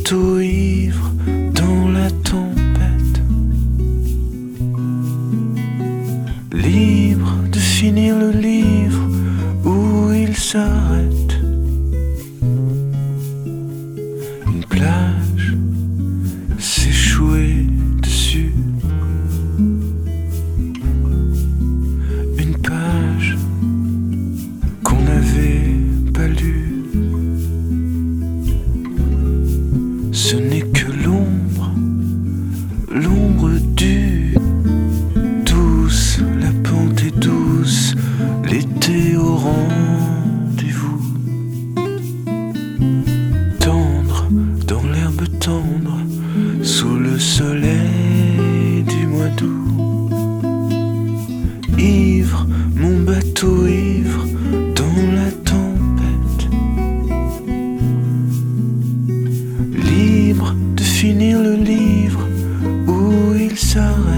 bateau ivre dans la tempête, libre de finir le livre où il s'arrête. Une plage s'échouer dessus, une page qu'on n'avait pas lue. Ce n'est que l'ombre, l'ombre du douce, la pente est douce, l'été au rendez-vous. Tendre dans l'herbe tendre, sous le soleil du mois d'août. Ivre, mon bateau ivre dans la tempête, libre de finir le livre où il s'arrête.